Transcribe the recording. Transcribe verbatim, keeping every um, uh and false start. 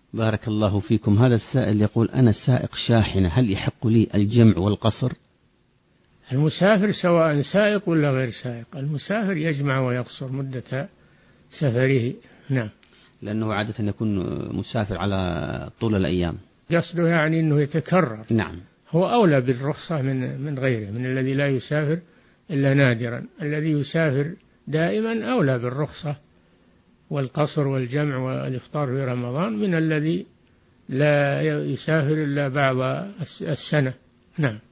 بارك الله فيكم. هذا السائل يقول: أنا سائق شاحنة، هل يحق لي الجمع والقصر؟ المسافر سواء سائق ولا غير سائق، المسافر يجمع ويقصر مدة سفره. نعم. لأنه عادة يكون مسافر على طول الأيام. قصده يعني أنه يتكرر. نعم. هو أولى بالرخصة من من غيره، من الذي لا يسافر إلا نادرا. الذي يسافر دائما أولى بالرخصة والقصر والجمع والإفطار في رمضان من الذي لا يسافر إلا بعض السنة. نعم.